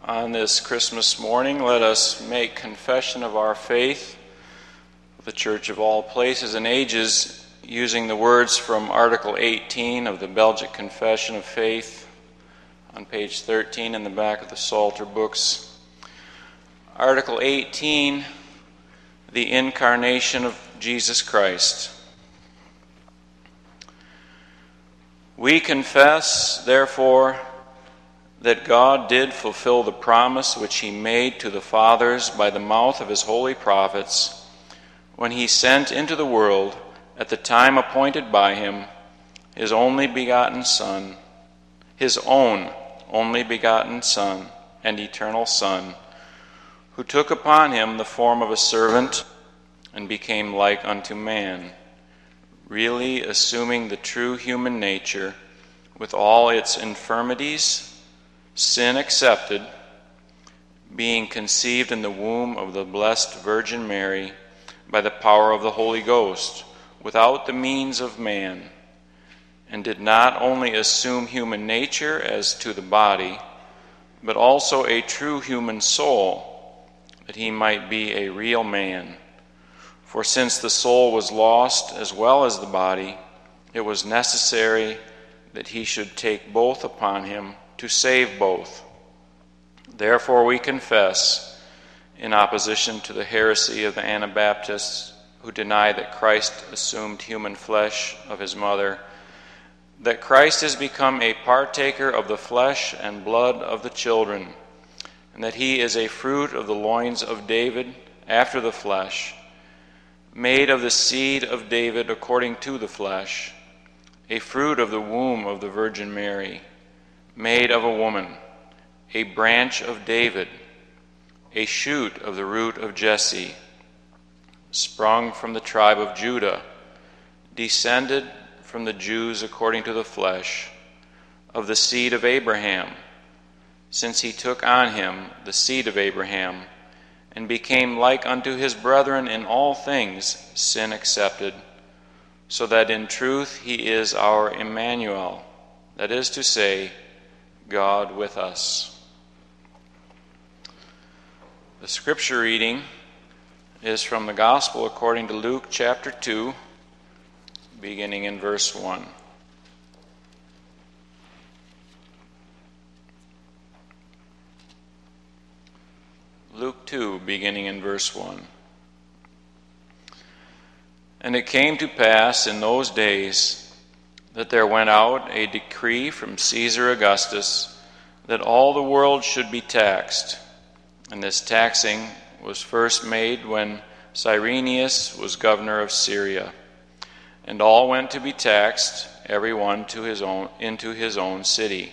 On this Christmas morning, let us make confession of our faith, the Church of all places and ages, using the words from Article 18 of the Belgic Confession of Faith on page 13 in the back of the Psalter books. Article 18, the Incarnation of Jesus Christ. We confess, therefore, that God did fulfill the promise which he made to the fathers by the mouth of his holy prophets when he sent into the world, at the time appointed by him, his only begotten Son, his own only begotten Son and eternal Son, who took upon him the form of a servant and became like unto man, really assuming the true human nature with all its infirmities, sin excepted, being conceived in the womb of the blessed Virgin Mary by the power of the Holy Ghost, without the means of man, and did not only assume human nature as to the body, but also a true human soul, that he might be a real man. For since the soul was lost as well as the body, it was necessary that he should take both upon him to save both. Therefore we confess, in opposition to the heresy of the Anabaptists who deny that Christ assumed human flesh of his mother, that Christ has become a partaker of the flesh and blood of the children, and that he is a fruit of the loins of David after the flesh, made of the seed of David according to the flesh, a fruit of the womb of the Virgin Mary, made of a woman, a branch of David, a shoot of the root of Jesse, sprung from the tribe of Judah, descended from the Jews according to the flesh, of the seed of Abraham, since he took on him the seed of Abraham, and became like unto his brethren in all things, sin excepted, so that in truth he is our Emmanuel, that is to say, God with us. The scripture reading is from the Gospel according to Luke chapter 2, beginning in verse 1. Luke 2, beginning in verse 1. And it came to pass in those days that there went out a decree from Caesar Augustus that all the world should be taxed. And this taxing was first made when Cyrenius was governor of Syria. And all went to be taxed, every one to his own, into his own city.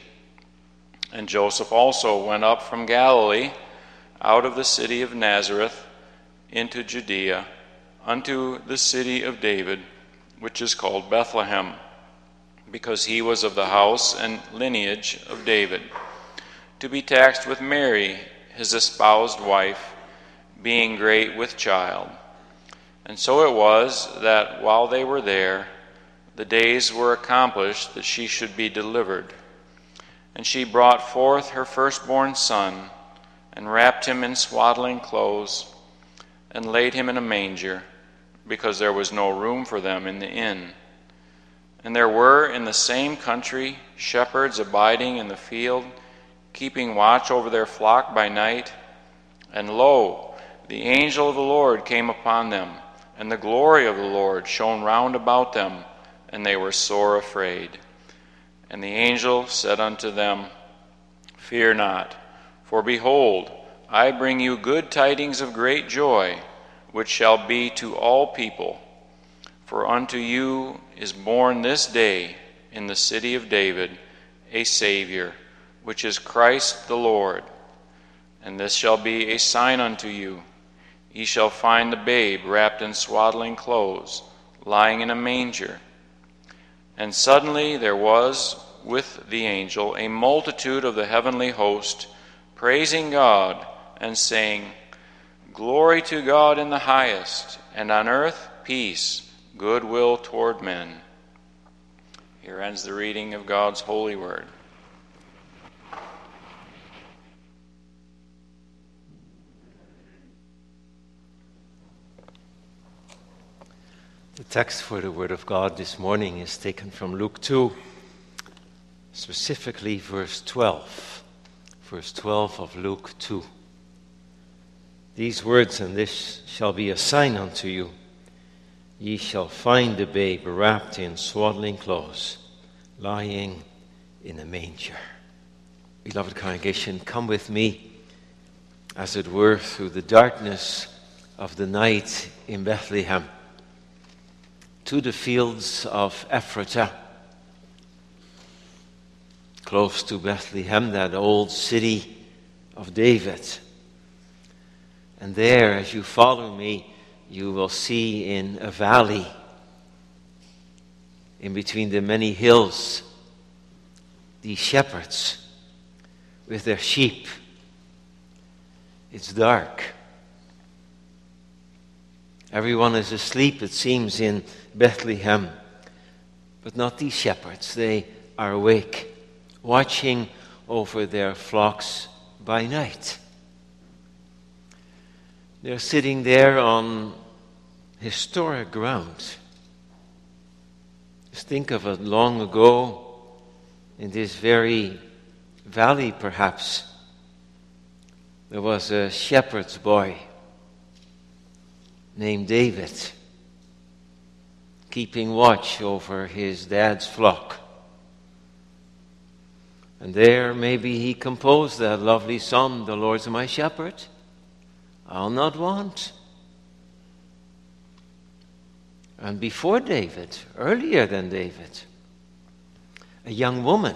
And Joseph also went up from Galilee, out of the city of Nazareth, into Judea, unto the city of David, which is called Bethlehem, because he was of the house and lineage of David, to be taxed with Mary, his espoused wife, being great with child. And so it was that while they were there, the days were accomplished that she should be delivered. And she brought forth her firstborn son, and wrapped him in swaddling clothes, and laid him in a manger, because there was no room for them in the inn. And there were in the same country shepherds abiding in the field, keeping watch over their flock by night. And lo, the angel of the Lord came upon them, and the glory of the Lord shone round about them, and they were sore afraid. And the angel said unto them, Fear not, for behold, I bring you good tidings of great joy, which shall be to all people. For unto you is born this day in the city of David a Savior, which is Christ the Lord. And this shall be a sign unto you. Ye shall find the babe wrapped in swaddling clothes, lying in a manger. And suddenly there was with the angel a multitude of the heavenly host, praising God and saying, Glory to God in the highest, and on earth peace, goodwill toward men. Here ends the reading of God's holy word. text for the Word of God this morning is taken from Luke 2, specifically verse 12. Verse 12 of Luke 2. These words, "And this shall be a sign unto you. Ye shall find the babe wrapped in swaddling clothes, lying in a manger." Beloved congregation, come with me, as it were, through the darkness of the night in Bethlehem, to the fields of Ephratah, close to Bethlehem, that old city of David. And there, as you follow me, you will see in a valley, in between the many hills, these shepherds with their sheep. It's dark. Everyone is asleep, it seems, in Bethlehem. But not these shepherds. They are awake, watching over their flocks by night. They're sitting there on historic ground. Just think of it, long ago, in this very valley perhaps, there was a shepherd's boy named David, keeping watch over his dad's flock. And there maybe he composed that lovely song, "The Lord's my shepherd, I'll not want." And before David, earlier than David, a young woman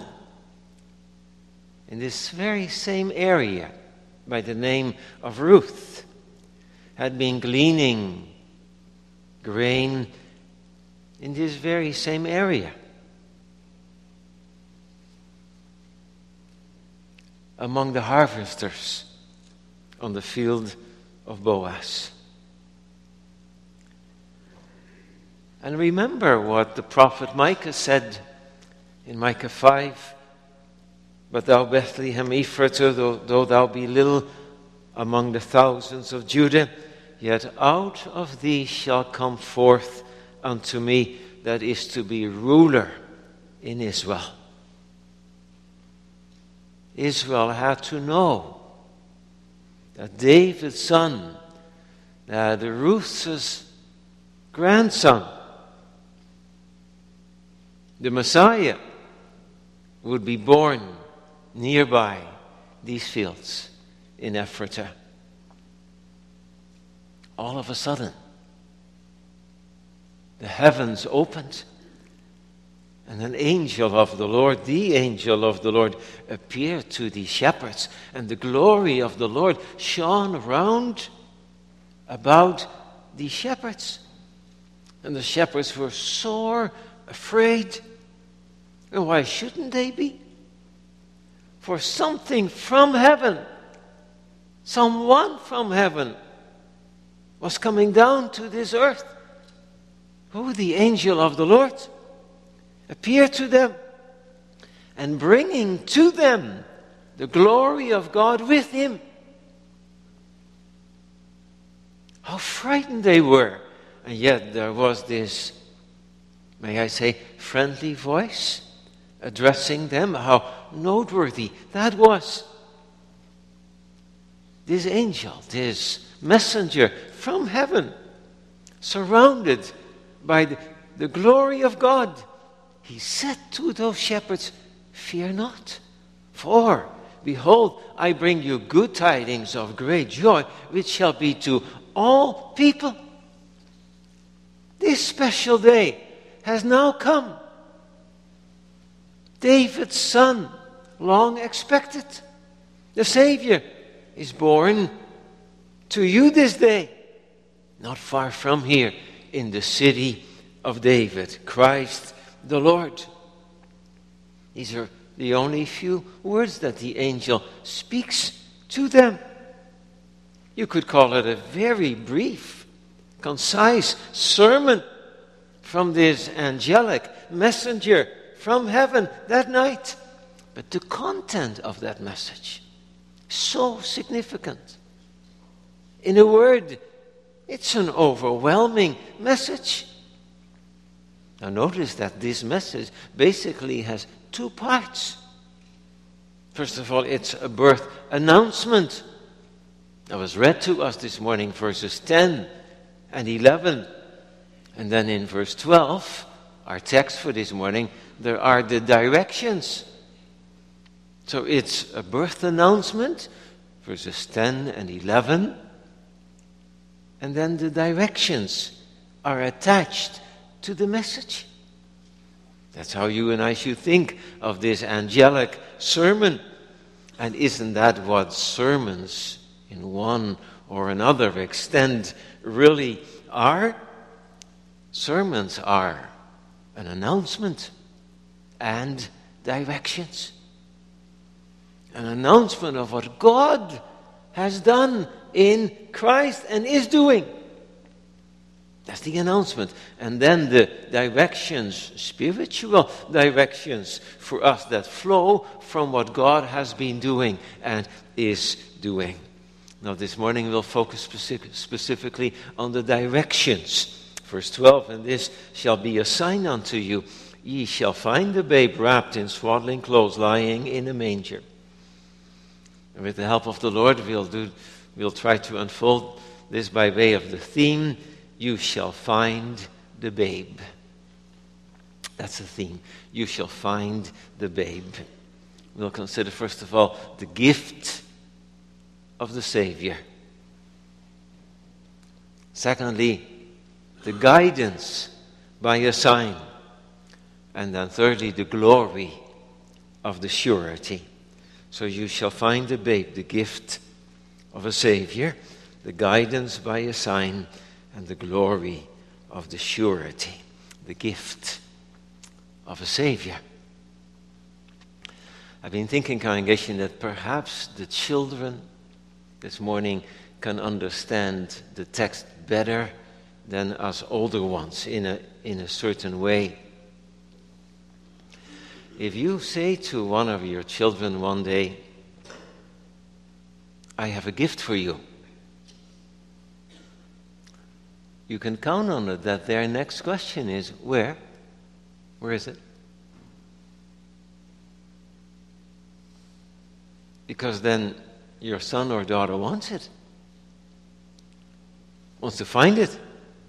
in this very same area by the name of Ruth had been gleaning grain in this very same area. Among the harvesters on the field of Boaz. And remember what the prophet Micah said in Micah 5, "But thou, Bethlehem Ephratah, though thou be little among the thousands of Judah, yet out of thee shall come forth unto me that is to be ruler in Israel." Israel had to know that David's son, that Ruth's grandson, the Messiah, would be born nearby these fields in Ephratah. All of a sudden, the heavens opened, and an angel of the Lord, the angel of the Lord, appeared to the shepherds, and the glory of the Lord shone round about the shepherds. And the shepherds were sore afraid. And why shouldn't they be? For something from heaven, someone from heaven, was coming down to this earth. Oh, the angel of the Lord appeared to them and bringing to them the glory of God with him. How frightened they were. And yet there was this, may I say, friendly voice addressing them. How noteworthy that was. This angel, this messenger from heaven, surrounded by the glory of God, he said to those shepherds, "Fear not, for behold, I bring you good tidings of great joy, which shall be to all people. This special day has now come. David's son, long expected, the Savior, is born to you this day, not far from here, in the city of David, Christ the Lord." These are the only few words that the angel speaks to them. You could call it a very brief, concise sermon from this angelic messenger from heaven that night. But the content of that message, so significant. In a word, it's an overwhelming message. Now notice that this message basically has two parts. First of all, it's a birth announcement. That was read to us this morning, verses 10 and 11. And then in verse 12, our text for this morning, there are the directions. So it's a birth announcement, verses 10 and 11. And then the directions are attached to the message. That's how you and I should think of this angelic sermon. And isn't that what sermons in one or another extent really are? Sermons are an announcement and directions. An announcement of what God has done in Christ and is doing. That's the announcement. And then the directions, spiritual directions for us that flow from what God has been doing and is doing. Now this morning we'll focus specifically on the directions. Verse 12, and this shall be a sign unto you. Ye shall find the babe wrapped in swaddling clothes, lying in a manger. And with the help of the Lord, we'll try to unfold this by way of the theme, you shall find the babe. That's the theme. You shall find the babe. We'll consider, first of all, the gift of the Savior. Secondly, the guidance by a sign. And then thirdly, the glory of the surety. So you shall find the babe, the gift of a Savior, the guidance by a sign, and the glory of the surety, the gift of a Savior. I've been thinking, congregation, that perhaps the children this morning can understand the text better than us older ones in a certain way. If you say to one of your children one day, I have a gift for you, you can count on it that their next question is, where? Where is it? Because then your son or daughter wants it. Wants to find it.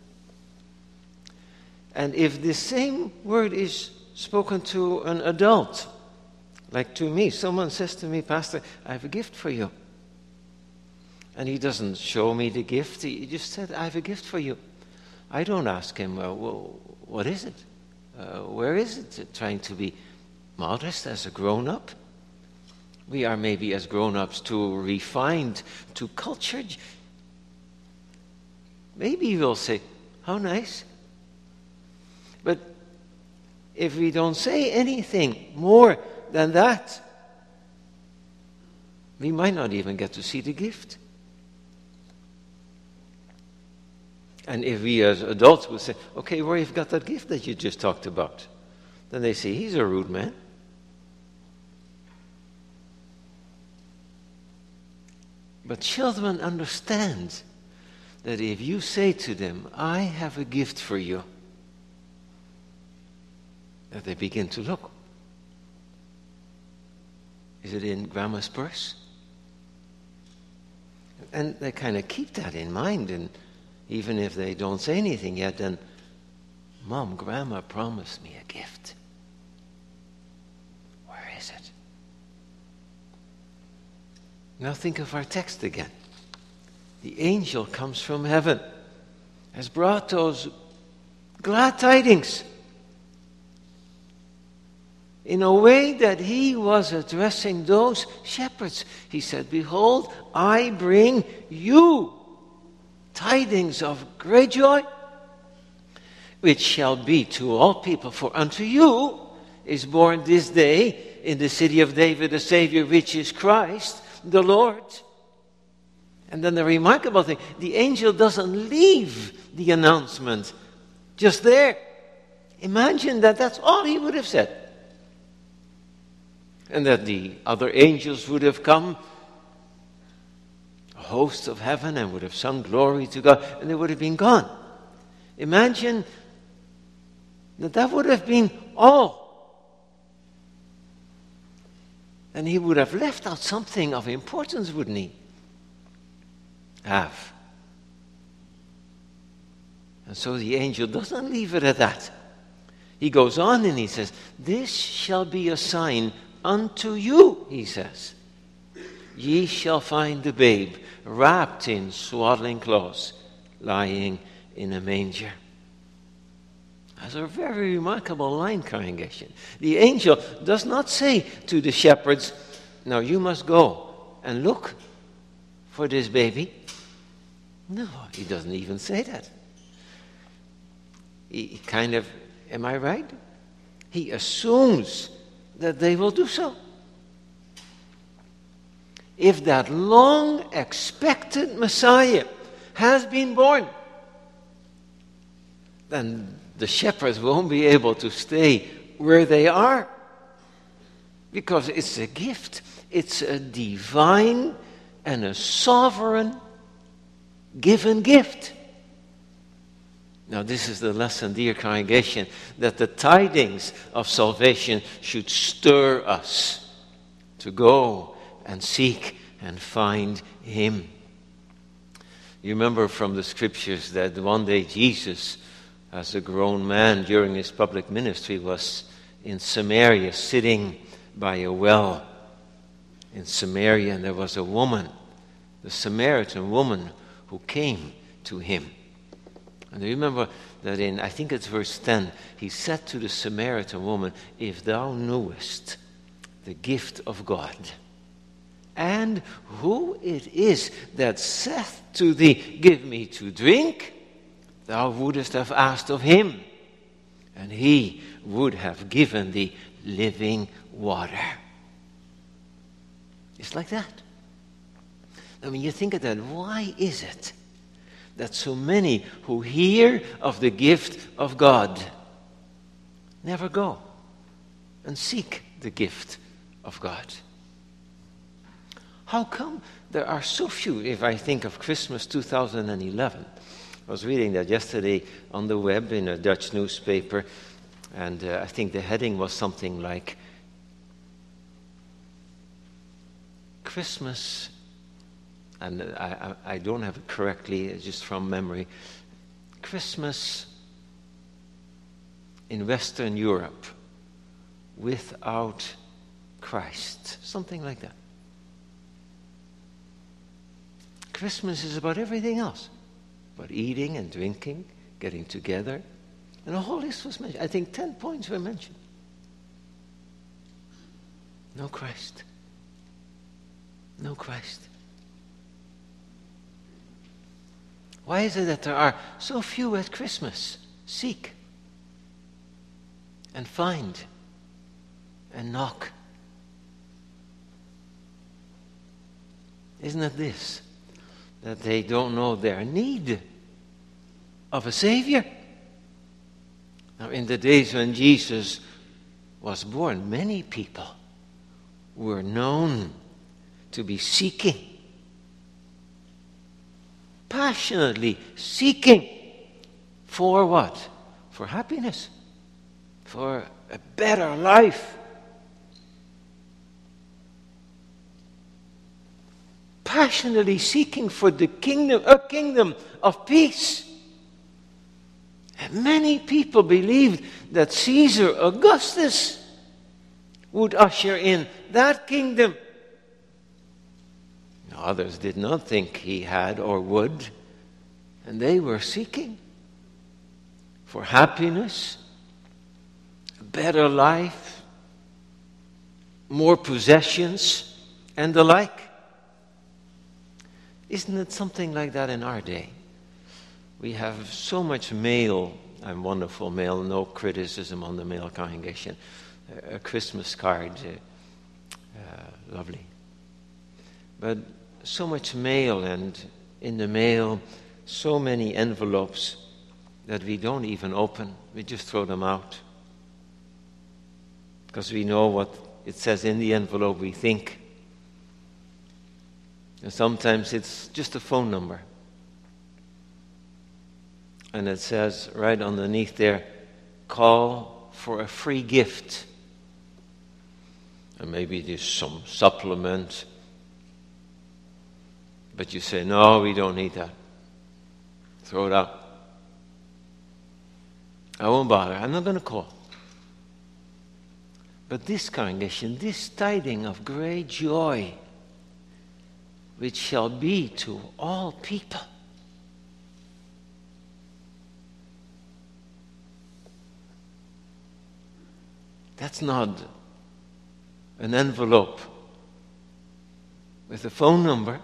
And if the same word is spoken to an adult, like to me, someone says to me, Pastor, I have a gift for you. And he doesn't show me the gift. He just said, I have a gift for you. I don't ask him, well, what is it? Where is it? Trying to be modest as a grown-up. We are maybe as grown-ups too refined, too cultured. Maybe we'll say, how nice. But if we don't say anything more than that, we might not even get to see the gift. And if we as adults would say, okay, where you've got that gift that you just talked about, then they say, he's a rude man. But children understand that if you say to them, I have a gift for you, that they begin to look. Is it in Grandma's purse? And they kind of keep that in mind, and even if they don't say anything yet, then, Mom, Grandma promised me a gift. Where is it? Now think of our text again. The angel comes from heaven, has brought those glad tidings in a way that he was addressing those shepherds. He said, behold, I bring you tidings of great joy, which shall be to all people. For unto you is born this day in the city of David a Savior, which is Christ the Lord. And then the remarkable thing, the angel doesn't leave the announcement just there. Imagine that that's all he would have said. And that the other angels would have come, a host of heaven, and would have sung glory to God, and they would have been gone. Imagine That would have been all. And he would have left out something of importance, wouldn't he? Have. And so the angel doesn't leave it at that. He goes on and he says, "This shall be a sign unto you," he says. "Ye shall find the babe wrapped in swaddling clothes, lying in a manger." That's a very remarkable line, congregation. The angel does not say to the shepherds, "Now you must go and look for this baby." No, he doesn't even say that. He kind of, am I right? He assumes that they will do so. If that long-expected Messiah has been born, then the shepherds won't be able to stay where they are. Because it's a gift. It's a divine and a sovereign given gift. Now, this is the lesson, dear congregation, that the tidings of salvation should stir us to go and seek and find Him. You remember from the scriptures that one day Jesus, as a grown man during his public ministry, was in Samaria sitting by a well in Samaria, and there was a woman, the Samaritan woman, who came to him. And you remember that in, I think it's verse 10, he said to the Samaritan woman, "If thou knewest the gift of God, and who it is that saith to thee, Give me to drink, thou wouldest have asked of him, and he would have given thee living water." It's like that. I mean, you think of that, why is it that so many who hear of the gift of God never go and seek the gift of God? How come there are so few? If I think of Christmas 2011, I was reading that yesterday on the web in a Dutch newspaper, and I think the heading was something like Christmas, and I don't have it correctly, it's just from memory, Christmas in Western Europe without Christ. Something like that. Christmas is about everything else. About eating and drinking, getting together. And a whole list was mentioned. I think 10 points were mentioned. No Christ. No Christ. Why is it that there are so few at Christmas? Seek and find and knock. Isn't it this? That they don't know their need of a Savior. Now, in the days when Jesus was born, many people were known to be seeking, passionately seeking for what? For happiness, for a better life. Passionately seeking for the kingdom, a kingdom of peace. And many people believed that Caesar Augustus would usher in that kingdom. Others did not think he had or would, and they were seeking for happiness, a better life, more possessions, and the like. Isn't it something like that in our day? We have so much mail, and wonderful mail, no criticism on the mail congregation. A Christmas card, lovely. But so much mail, and in the mail, so many envelopes that we don't even open. We just throw them out. Because we know what it says in the envelope, we think. And sometimes it's just a phone number. And it says right underneath there, call for a free gift. And maybe there's some supplement. But you say, no, we don't need that. Throw it out. I won't bother. I'm not going to call. But this congregation, this tiding of great joy, which shall be to all people. That's not an envelope with a phone number.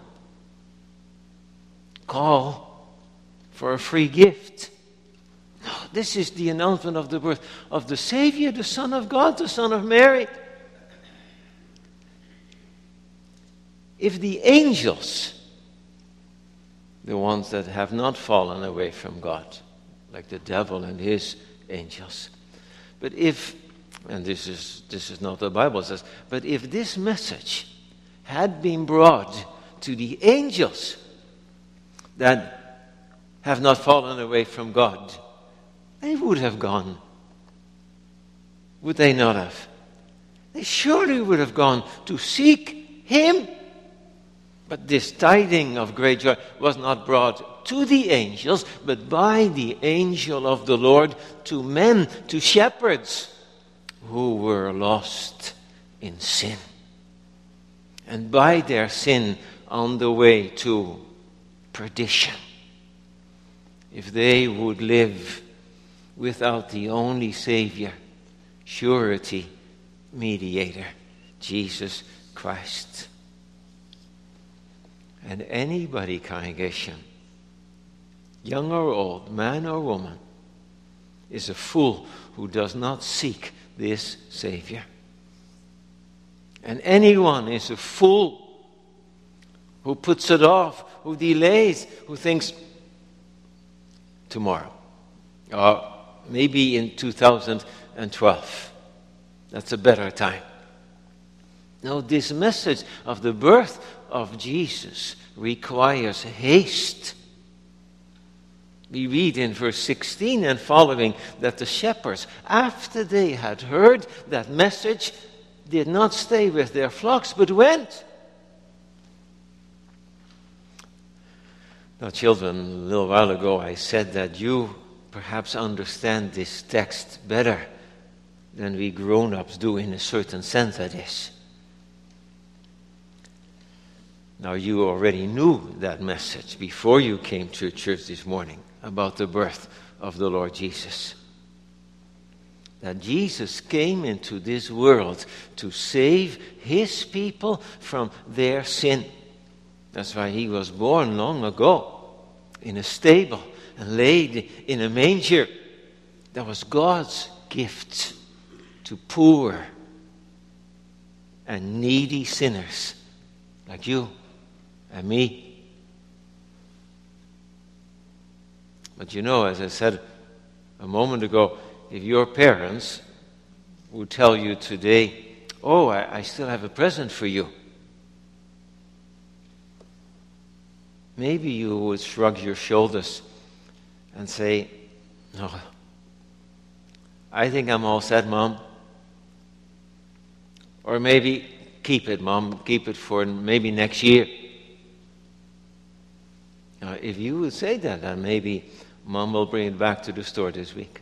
Call for a free gift. No, this is the announcement of the birth of the Savior, the Son of God, the Son of Mary. If the angels, the ones that have not fallen away from God, like the devil and his angels, but if, and this is not what the Bible says, but if this message had been brought to the angels that have not fallen away from God, they would have gone. Would they not have? They surely would have gone to seek Him. But this tiding of great joy was not brought to the angels, but by the angel of the Lord to men, to shepherds who were lost in sin. And by their sin on the way to perdition. If they would live without the only Savior, surety, mediator, Jesus Christ. And anybody, congregation, young or old, man or woman, is a fool who does not seek this Savior. And anyone is a fool who puts it off, who delays, who thinks tomorrow, or maybe in 2012. That's a better time. Now, this message of the birth of Jesus requires haste. We read in verse 16 and following that the shepherds, after they had heard that message, did not stay with their flocks, but went. Now, children, a little while ago I said that you perhaps understand this text better than we grown-ups do in a certain sense, that is. Now, you already knew that message before you came to church this morning about the birth of the Lord Jesus. That Jesus came into this world to save His people from their sin. That's why He was born long ago in a stable and laid in a manger. That was God's gift to poor and needy sinners like you and me. But you know, as I said a moment ago, if your parents would tell you today, oh, I still have a present for you, maybe you would shrug your shoulders and say, no, I think I'm all set, Mom. Or maybe, keep it, Mom, keep it for maybe next year. Now, if you would say that, then maybe Mom will bring it back to the store this week.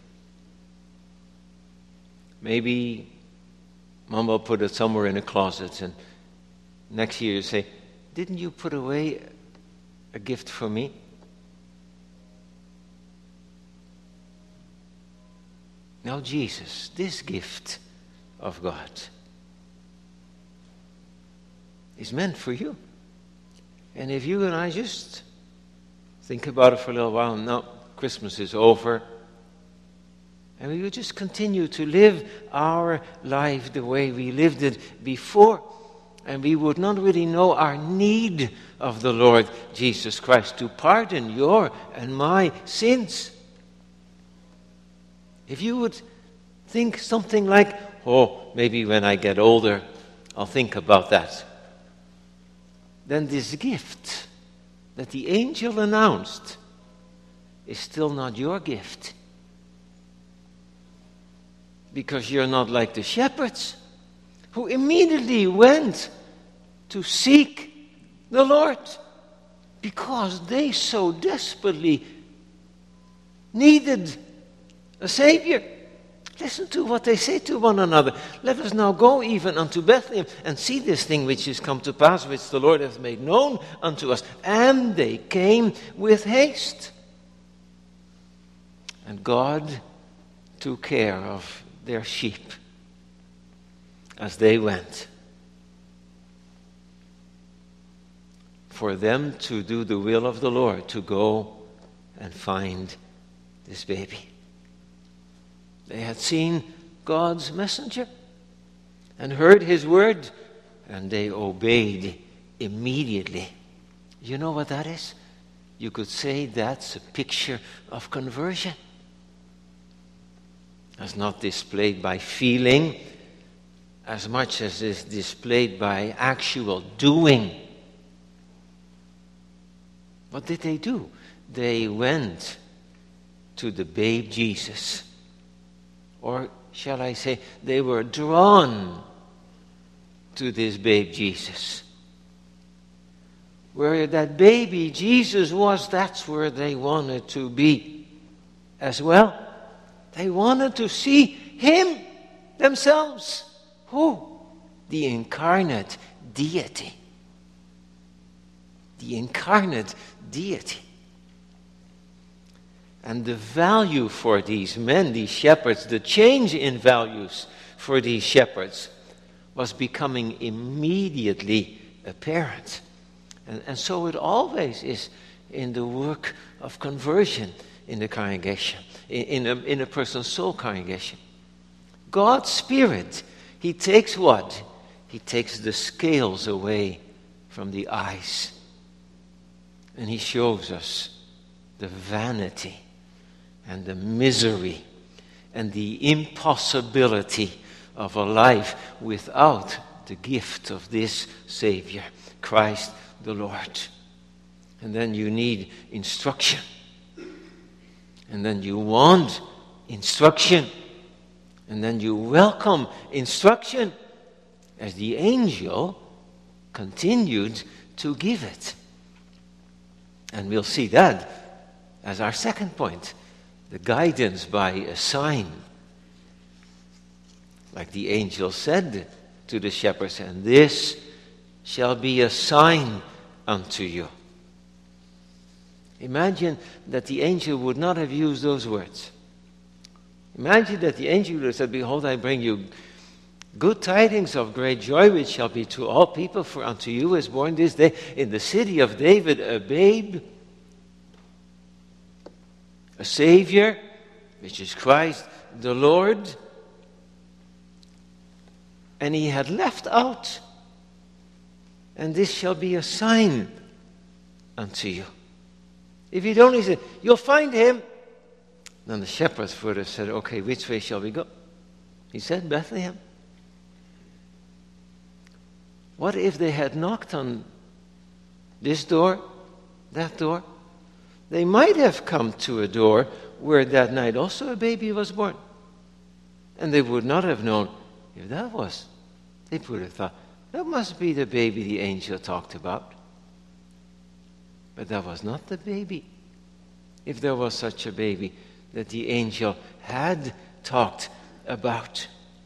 Maybe Mom will put it somewhere in a closet, and next year you say, didn't you put away a gift for me? Now Jesus, this gift of God, is meant for you. And if you and I just think about it for a little while, now Christmas is over, and we would just continue to live our life the way we lived it before, and we would not really know our need of the Lord Jesus Christ to pardon your and my sins. If you would think something like, oh, maybe when I get older, I'll think about that. Then this gift that the angel announced is still not your gift. because you're not like the shepherds who immediately went to seek the Lord because they so desperately needed a Savior. Listen to what they say to one another. Let us now go even unto Bethlehem and see this thing which is come to pass, which the Lord hath made known unto us. And they came with haste. And God took care of their sheep as they went. For them to do the will of the Lord, to go and find this baby. They had seen God's messenger and heard his word, and they obeyed immediately. You know what that is? You could say that's a picture of conversion. It's not displayed by feeling as much as is displayed by actual doing. What did they do? They went to the babe Jesus. Or shall I say, they were drawn to this babe Jesus. Where that baby Jesus was, that's where they wanted to be as well. They wanted to see him themselves. Who? The incarnate deity. The incarnate deity. And the value for these men, these shepherds, the change in values for these shepherds was becoming immediately apparent. And so it always is in the work of conversion in the congregation, in a person's soul congregation. God's Spirit, he takes what? He takes the scales away from the eyes. And he shows us the vanity and the misery and the impossibility of a life without the gift of this Savior, Christ the Lord. And then you need instruction. And then you want instruction. And then you welcome instruction as the angel continued to give it. And we'll see that as our second point. The guidance by a sign. Like the angel said to the shepherds, and this shall be a sign unto you. Imagine that the angel would not have used those words. Imagine that the angel would have said, behold, I bring you good tidings of great joy, which shall be to all people, for unto you is born this day in the city of David a babe, a Savior, which is Christ the Lord. And he had left out, and this shall be a sign unto you. If he'd only said, you'll find him, then the shepherds would have said, okay, which way shall we go? He said, Bethlehem. What if they had knocked on this door, that door? They might have come to a door where that night also a baby was born. And they would not have known if that was. They would have thought, that must be the baby the angel talked about. But that was not the baby. If there was such a baby that the angel had talked about.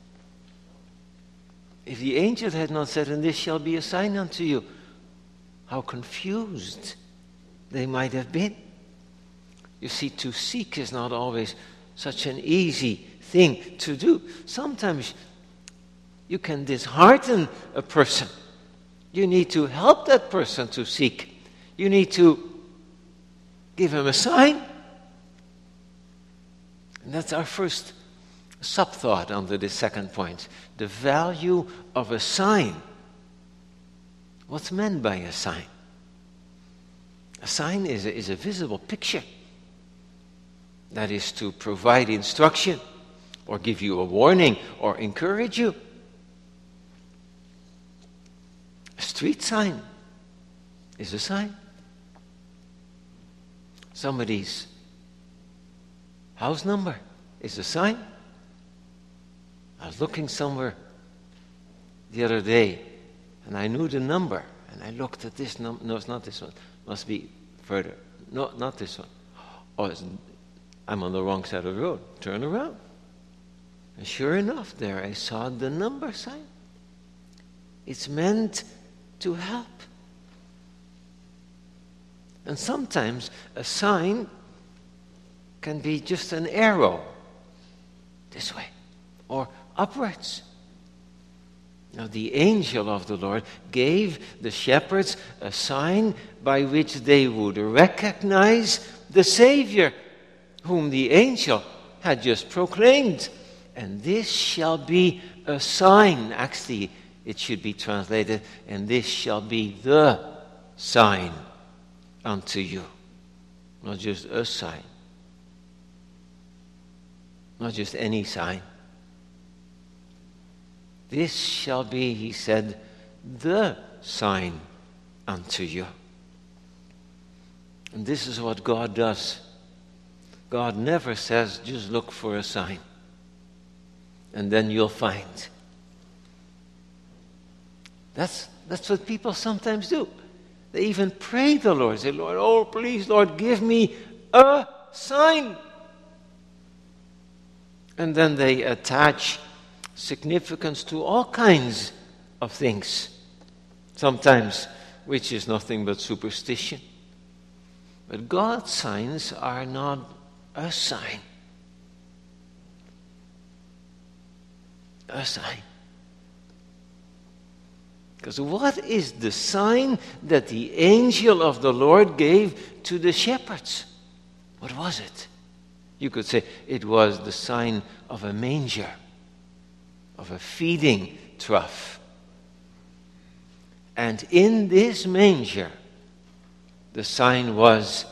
If the angel had not said, and this shall be a sign unto you, how confused they might have been. You see, to seek is not always such an easy thing to do. Sometimes you can dishearten a person. You need to help that person to seek. You need to give him a sign. And that's our first sub-thought under the second point. The value of a sign. What's meant by a sign? A sign is a visible picture. That is to provide instruction or give you a warning or encourage you. A street sign is a sign. Somebody's house number is a sign. I was looking somewhere the other day, and I knew the number, and I looked at this number. No, it's not this one. Must be further. No, not this one. Oh, I'm on the wrong side of the road. Turn around. And sure enough, there I saw the number sign. It's meant to help. And sometimes a sign can be just an arrow this way or upwards. Now, the angel of the Lord gave the shepherds a sign by which they would recognize the Savior, whom the angel had just proclaimed. And this shall be a sign. Actually, it should be translated, and this shall be the sign unto you. Not just a sign. Not just any sign. This shall be, he said, the sign unto you. And this is what God does. God never says, just look for a sign, and then you'll find. That's what people sometimes do. They even pray the Lord. Say, Lord, oh please, Lord, give me a sign. And then they attach significance to all kinds of things. Sometimes, which is nothing but superstition. But God's signs are not a sign. A sign. Because what is the sign that the angel of the Lord gave to the shepherds? What was it? You could say it was the sign of a manger, of a feeding trough. And in this manger, the sign was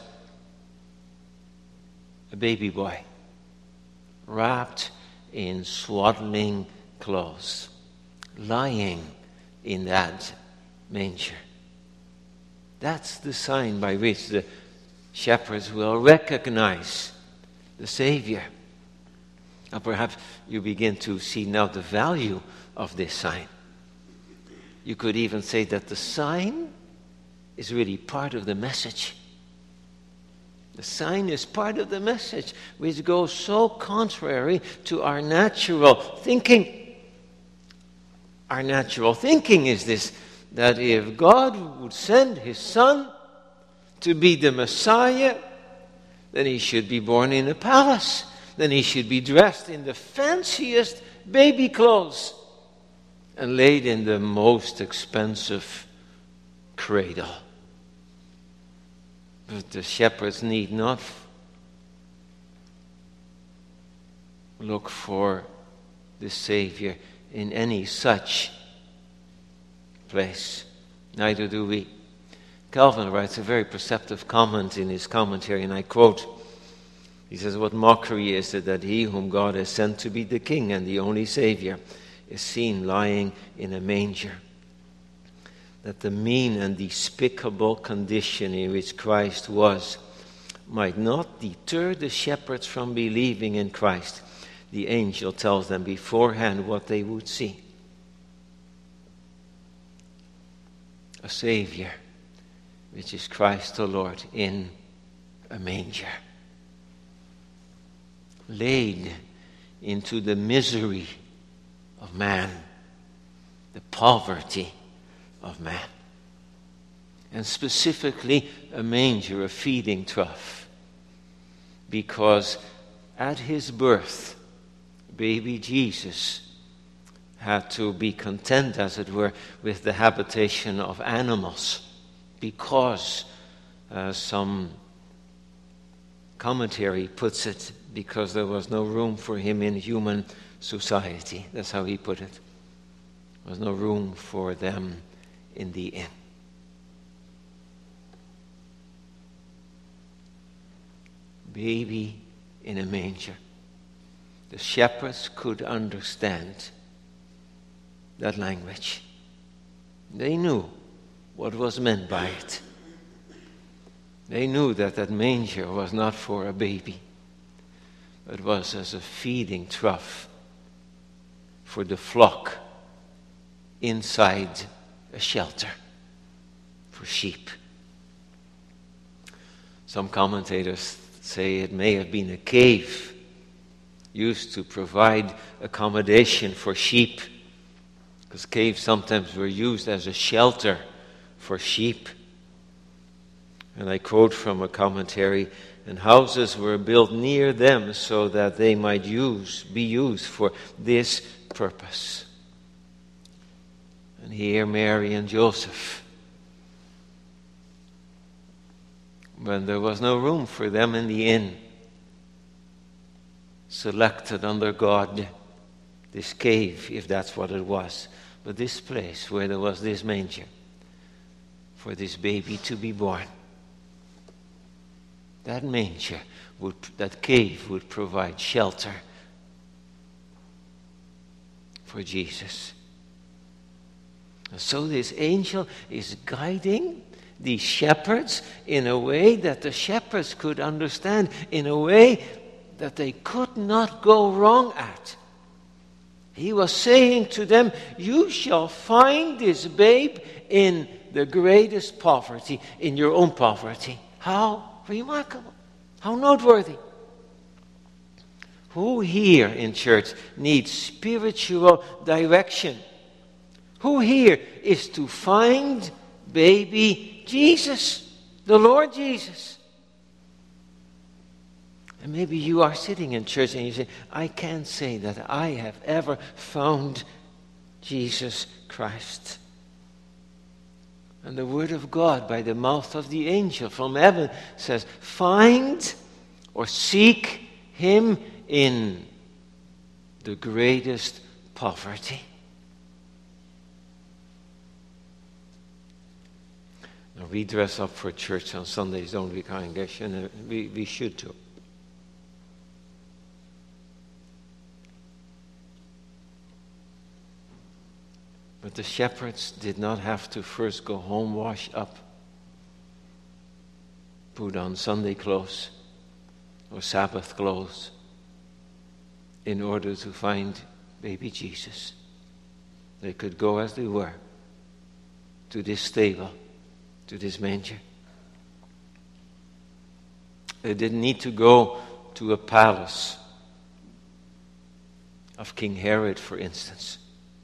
a baby boy wrapped in swaddling clothes, lying in that manger. That's the sign by which the shepherds will recognize the Savior. Now perhaps you begin to see now the value of this sign. You could even say that the sign is really part of the message. The sign is part of the message, which goes so contrary to our natural thinking. Our natural thinking is this, that if God would send His Son to be the Messiah, then He should be born in a palace. Then He should be dressed in the fanciest baby clothes and laid in the most expensive cradle. But the shepherds need not look for the Savior in any such place. Neither do we. Calvin writes a very perceptive comment in his commentary, and I quote, he says, "What mockery is it that He whom God has sent to be the King and the only Savior is seen lying in a manger? That the mean and despicable condition in which Christ was might not deter the shepherds from believing in Christ. The angel tells them beforehand what they would see. A Savior, which is Christ the Lord, in a manger, laid into the misery of man, the poverty of man, and specifically a manger, a feeding trough, because at His birth, baby Jesus had to be content, as it were, with the habitation of animals, because some commentary puts it, because there was no room for Him in human society. That's how he put it. There was no room for them in the inn. Baby in a manger. The shepherds could understand that language. They knew what was meant by it. They knew that that manger was not for a baby, but was as a feeding trough for the flock inside a shelter for sheep. Some commentators say it may have been a cave used to provide accommodation for sheep, because caves sometimes were used as a shelter for sheep. And I quote from a commentary, and houses were built near them so that they might be used for this purpose. And here Mary and Joseph, when there was no room for them in the inn, selected under God this cave, if that's what it was, but this place where there was this manger for this baby to be born. That manger, that cave would provide shelter for Jesus. And so this angel is guiding these shepherds in a way that the shepherds could understand, in a way that they could not go wrong at. He was saying to them, you shall find this babe in the greatest poverty, in your own poverty. How remarkable. How noteworthy. Who here in church needs spiritual direction? Who here is to find baby Jesus, the Lord Jesus? And maybe you are sitting in church and you say, I can't say that I have ever found Jesus Christ. And the word of God by the mouth of the angel from heaven says, find or seek him in the greatest poverty. Now we dress up for church on Sundays, don't we, congregation? We should too. But the shepherds did not have to first go home, wash up, put on Sunday clothes or Sabbath clothes in order to find baby Jesus. They could go as they were to this stable, to this manger. They didn't need to go to a palace of King Herod, for instance.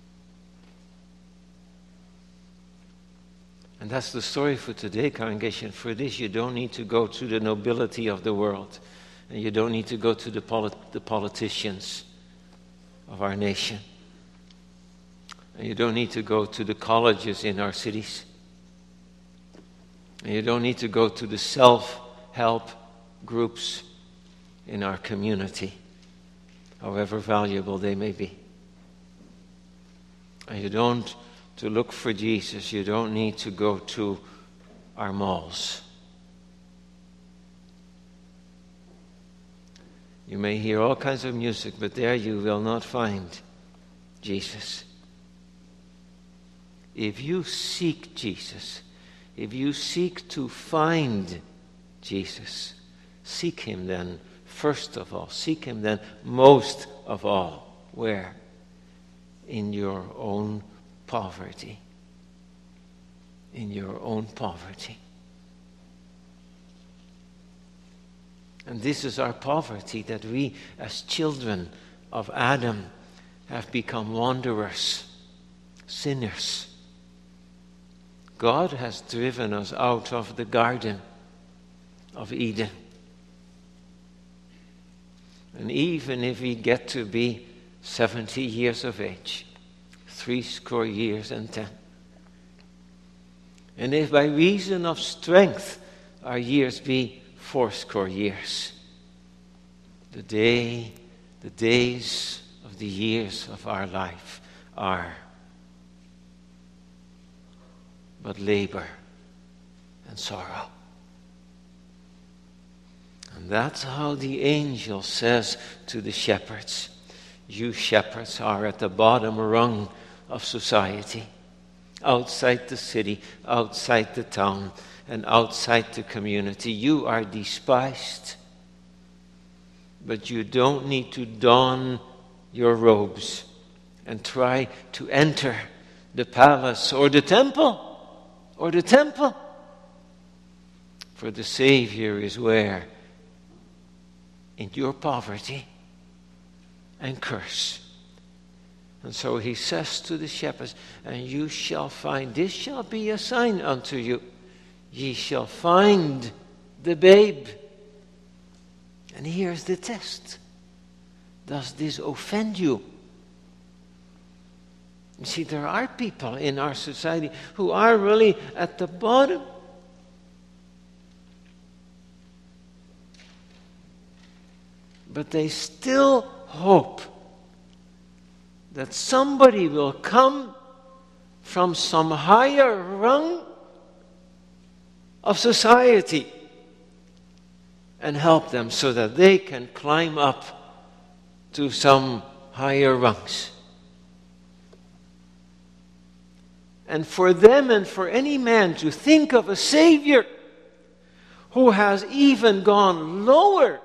And that's the story for today, congregation. For this, you don't need to go to the nobility of the world. And you don't need to go to the politicians of our nation. And you don't need to go to the colleges in our cities. And you don't need to go to the self-help groups in our community, however valuable they may be. And you don't to look for Jesus, you don't need to go to our malls. You may hear all kinds of music, but there you will not find Jesus. If you seek Jesus, if you seek to find Jesus, seek him then first of all. Seek him then most of all. Where? In your own poverty. In your own poverty. And this is our poverty, that we as children of Adam have become wanderers, sinners. God has driven us out of the Garden of Eden. And even if we get to be 70 years of age, 70 years and 10. And if by reason of strength our years be 80 years, the days of the years of our life are but labor and sorrow. And that's how the angel says to the shepherds, you shepherds are at the bottom rung of society, outside the city, outside the town, and outside the community. You are despised, but you don't need to don your robes and try to enter the palace or the temple. For the Savior is where? In your poverty and curse. And so he says to the shepherds, and you shall find, this shall be a sign unto you. Ye shall find the babe. And here's the test. Does this offend you? You see, there are people in our society who are really at the bottom. But they still hope that somebody will come from some higher rung of society and help them so that they can climb up to some higher rungs. And for them and for any man to think of a Savior who has even gone lower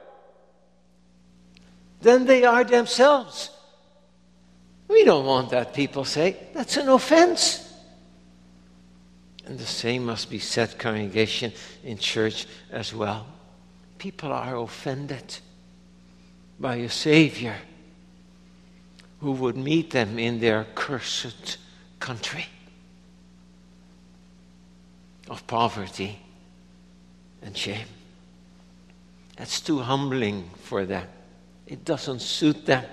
than they are themselves, we don't want that, people say. That's an offense. And the same must be said, congregation, in church as well. People are offended by a Savior who would meet them in their cursed country of poverty and shame. That's too humbling for them. It doesn't suit them.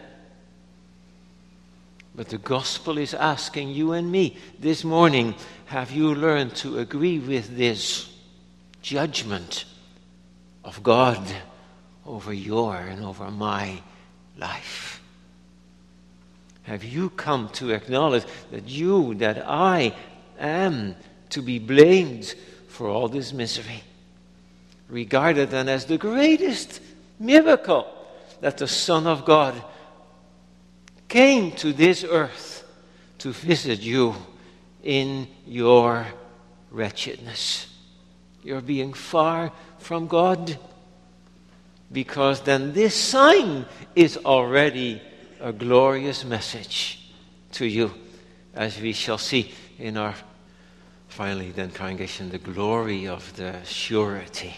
But the gospel is asking you and me this morning, have you learned to agree with this judgment of God over your and over my life? Have you come to acknowledge that I am to be blamed for all this misery, regarded then as the greatest miracle that the Son of God came to this earth to visit you in your wretchedness? You're being far from God, because then this sign is already a glorious message to you, as we shall see in our finally then, congregation, the glory of the surety.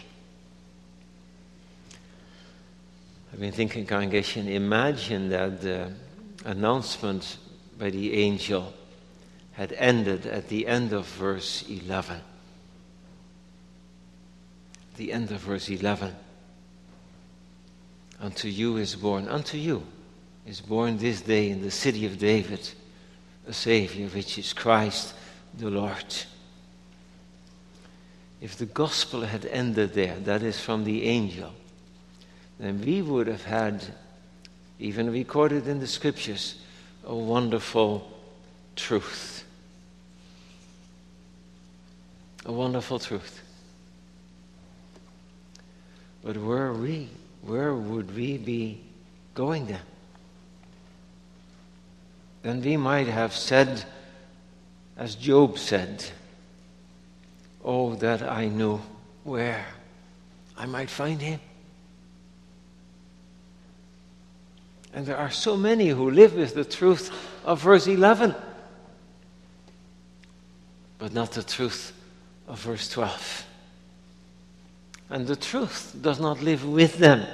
I've been thinking, congregation, imagine that the announcement by the angel had ended at the end of verse 11. The end of verse 11. Unto you is born this day in the city of David a Savior, which is Christ the Lord. If the gospel had ended there, that is from the angel, then we would have had, even recorded in the scriptures, a wonderful truth. A wonderful truth. But where would we be going then? Then we might have said, as Job said, oh, that I knew where I might find him. And there are so many who live with the truth of verse 11, but not the truth of verse 12. And the truth does not live with them.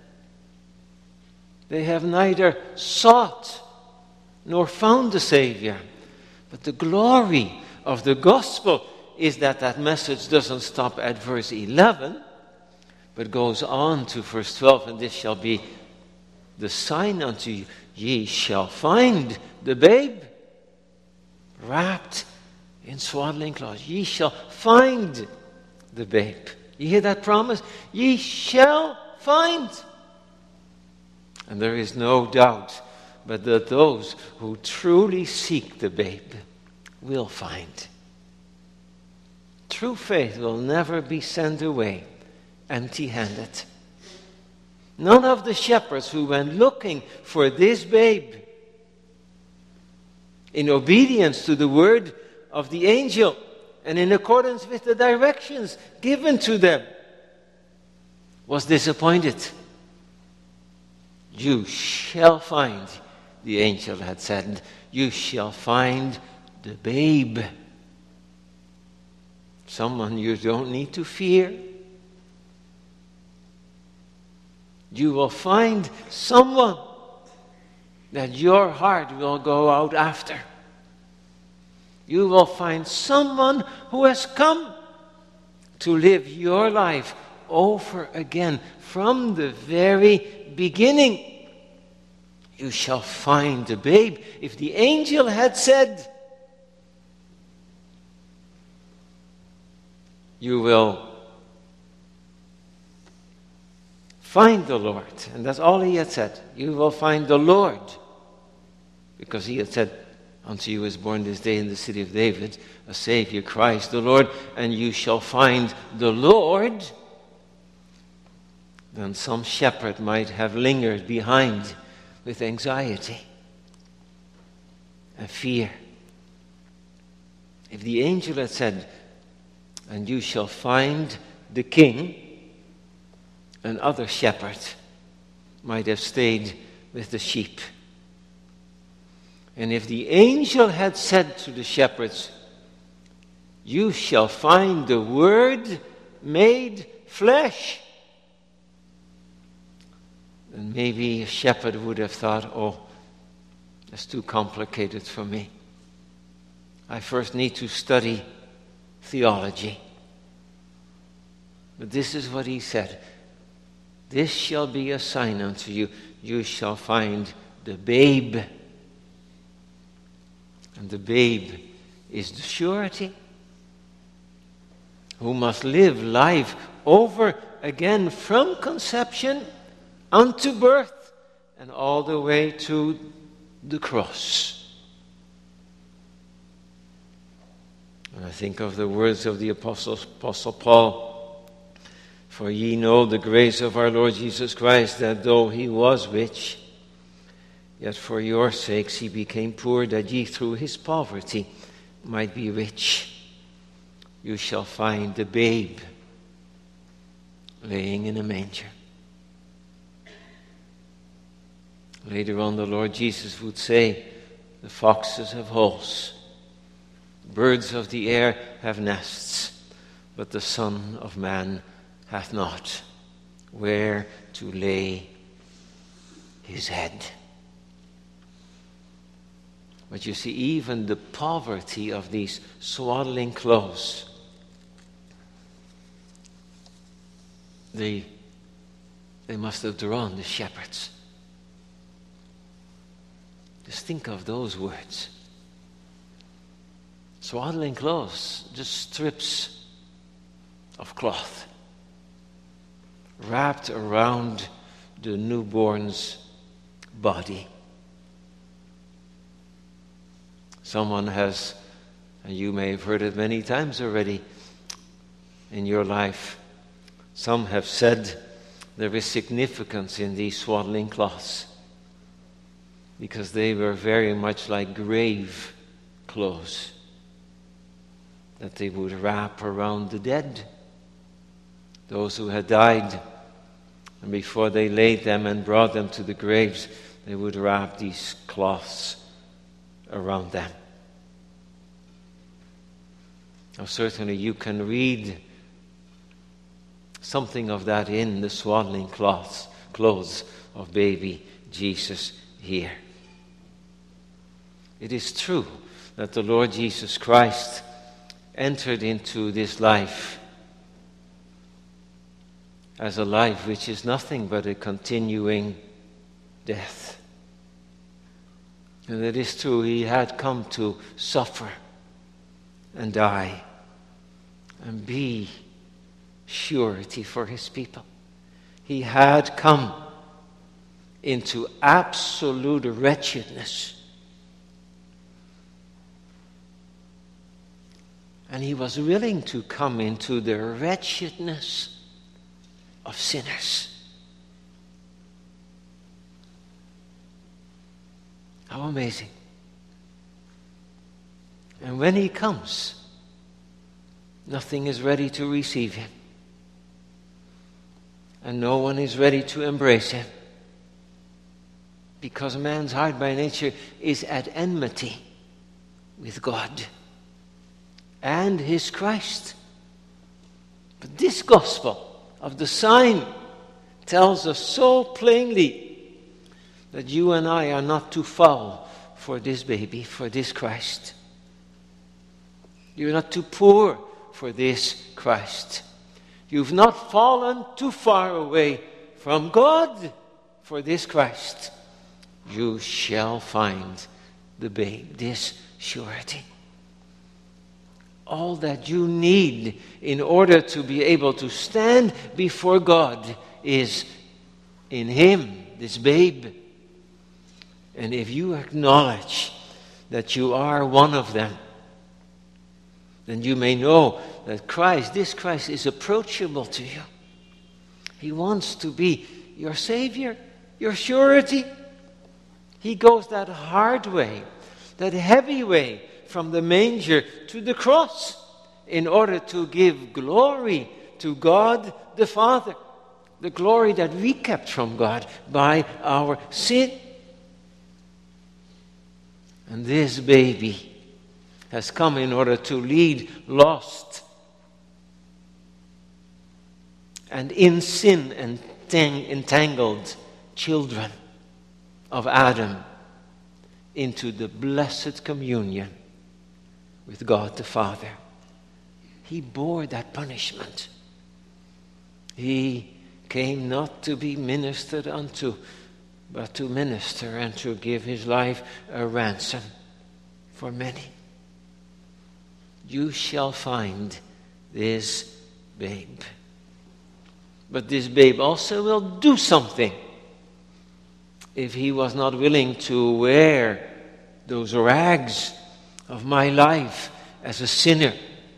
They have neither sought nor found the Savior. But the glory of the gospel is that message doesn't stop at verse 11, but goes on to verse 12, and this shall be the sign unto you. Ye shall find the babe wrapped in swaddling clothes. Ye shall find the babe. You hear that promise? Ye shall find. And there is no doubt but that those who truly seek the babe will find. True faith will never be sent away empty-handed. None of the shepherds who went looking for this babe in obedience to the word of the angel and in accordance with the directions given to them was disappointed. You shall find, the angel had said, you shall find the babe. Someone you don't need to fear. You will find someone that your heart will go out after. You will find someone who has come to live your life over again from the very beginning. You shall find the babe. If the angel had said, you will find the Lord. And that's all he had said. You will find the Lord. Because he had said, unto you is born this day in the city of David a Savior, Christ the Lord, and you shall find the Lord. Then some shepherd might have lingered behind with anxiety and fear. If the angel had said, and you shall find the king, another shepherd might have stayed with the sheep. And if the angel had said to the shepherds, you shall find the Word made flesh, then maybe a shepherd would have thought, oh, that's too complicated for me. I first need to study theology. But this is what he said. This shall be a sign unto you. You shall find the babe. And the babe is the surety, who must live life over again from conception unto birth and all the way to the cross. And I think of the words of the Apostle Paul, for ye know the grace of our Lord Jesus Christ, that though he was rich, yet for your sakes he became poor, that ye through his poverty might be rich. You shall find the babe laying in a manger. Later on, the Lord Jesus would say, the foxes have holes, birds of the air have nests, but the Son of Man hath not where to lay his head. But you see, even the poverty of these swaddling clothes, they must have drawn the shepherds. Just think of those words. Swaddling clothes, just strips of cloth wrapped around the newborn's body. Someone has, and you may have heard it many times already in your life, some have said there is significance in these swaddling cloths because they were very much like grave clothes that they would wrap around the dead, those who had died. And before they laid them and brought them to the graves, they would wrap these cloths around them. Now, certainly you can read something of that in the swaddling clothes of baby Jesus here. It is true that the Lord Jesus Christ entered into this life as a life which is nothing but a continuing death. And it is true, he had come to suffer and die and be surety for his people. He had come into absolute wretchedness. And he was willing to come into the wretchedness of sinners. How amazing. And when he comes, nothing is ready to receive him. And no one is ready to embrace him. because man's heart by nature is at enmity with God and his Christ. But this gospel of the sign tells us so plainly that you and I are not too foul for this baby, for this Christ. You're not too poor for this Christ. You've not fallen too far away from God for this Christ. You shall find the babe, this surety. All that you need in order to be able to stand before God is in him, this babe. And if you acknowledge that you are one of them, then you may know that Christ, this Christ, is approachable to you. He wants to be your Savior, your surety. He goes that hard way, that heavy way from the manger to the cross in order to give glory to God the Father, the glory that we kept from God by our sin. And this baby has come in order to lead lost and in sin entangled children of Adam into the blessed communion with God the Father. He bore that punishment. He came not to be ministered unto, but to minister and to give his life a ransom for many. You shall find this babe. But this babe also will do something. If he was not willing to wear those rags of my life as a sinner,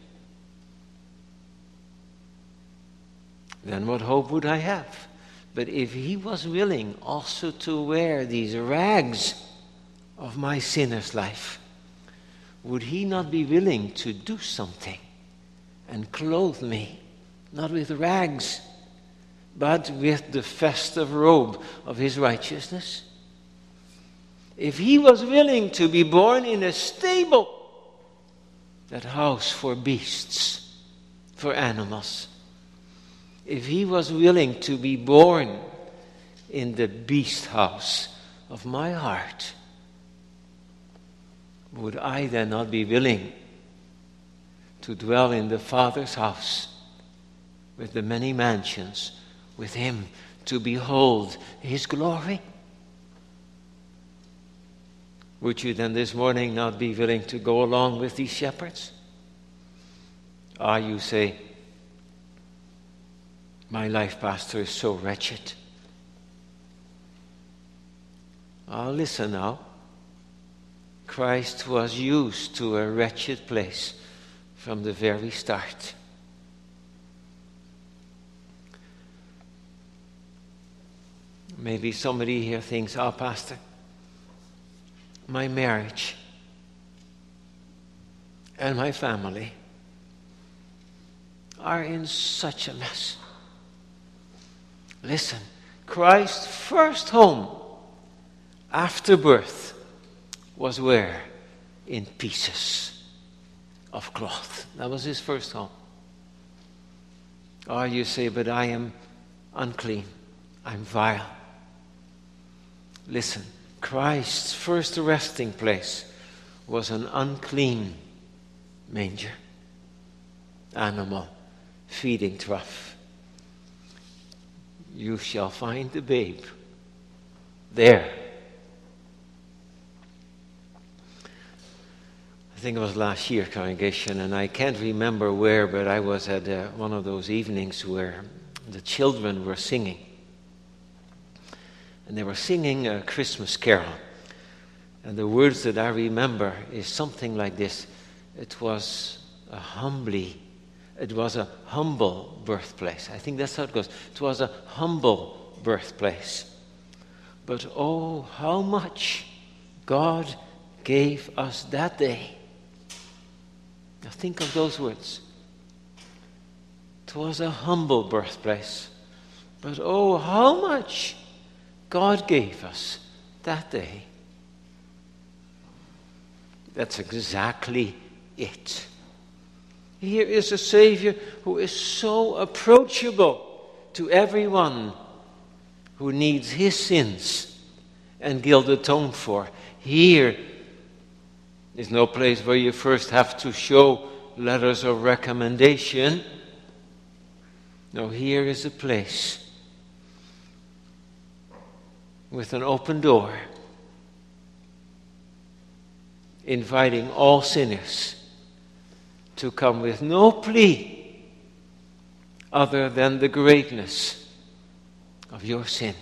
then what hope would I have? But if he was willing also to wear these rags of my sinner's life, would he not be willing to do something and clothe me, not with rags, but with the festive robe of his righteousness? If he was willing to be born in a stable, that house for beasts, for animals, if he was willing to be born in the beast house of my heart, would I then not be willing to dwell in the Father's house with the many mansions, with him to behold his glory? Would you then this morning not be willing to go along with these shepherds? You say, my life, Pastor, is so wretched. Listen now. Christ was used to a wretched place from the very start. Maybe somebody here thinks, Pastor, my marriage and my family are in such a mess. Listen, Christ's first home after birth was where? In pieces of cloth. That was his first home. You say, but I am unclean. I'm vile. Listen, Christ's first resting place was an unclean manger, animal, feeding trough. You shall find the babe there. I think it was last year, congregation, and I can't remember where, but I was at one of those evenings where the children were singing. And they were singing a Christmas carol. And the words that I remember is something like this. It was a humble birthplace. I think that's how it goes. It was a humble birthplace. But oh, how much God gave us that day. Now think of those words. It was a humble birthplace. But oh, how much God gave us that day. That's exactly it. Here is a Savior who is so approachable to everyone who needs his sins and guilt atoned for. Here is no place where you first have to show letters of recommendation. No, here is a place with an open door, inviting all sinners to come with no plea other than the greatness of your sin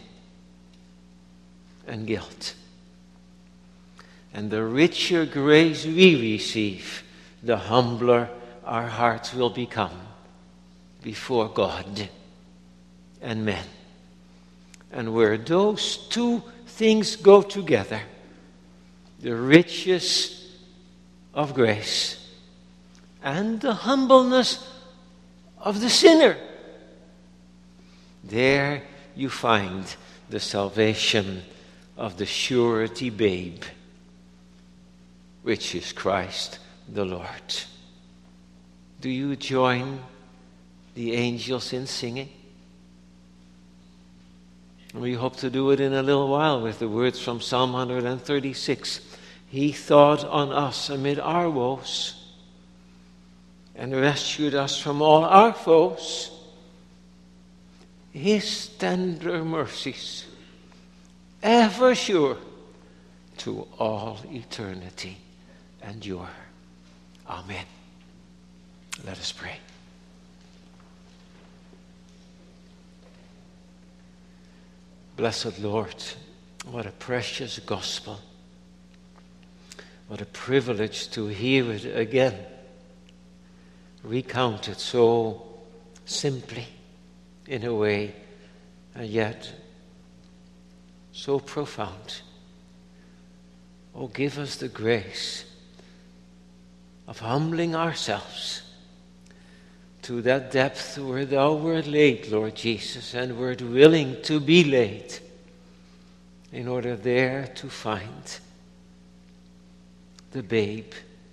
and guilt. And the richer grace we receive, the humbler our hearts will become before God and men. And where those two things go together, the riches of grace and the humbleness of the sinner, there you find the salvation of the surety babe, which is Christ the Lord. Do you join the angels in singing? We hope to do it in a little while with the words from Psalm 136. He thought on us amid our woes and rescued us from all our foes. His tender mercies, ever sure, to all eternity endure. Amen. Let us pray. Blessed Lord, what a precious gospel. What a privilege to hear it again, recounted so simply in a way, and yet so profound. Oh, give us the grace of humbling ourselves to that depth where thou wert laid, Lord Jesus, and wert willing to be laid in order there to find the babe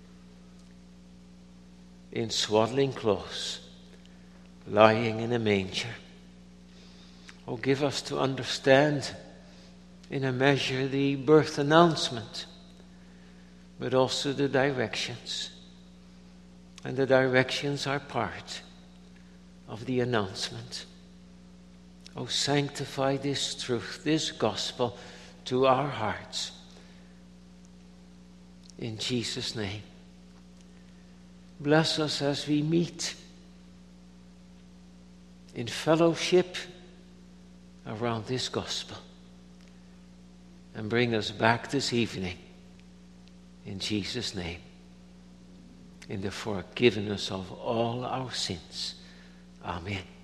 in swaddling clothes, lying in a manger. Oh, give us to understand in a measure the birth announcement, but also the directions. And the directions are part of the announcement. Oh, sanctify this truth, this gospel, to our hearts. In Jesus' name. Bless us as we meet in fellowship around this gospel. And bring us back this evening, in Jesus' name, in the forgiveness of all our sins. Amen.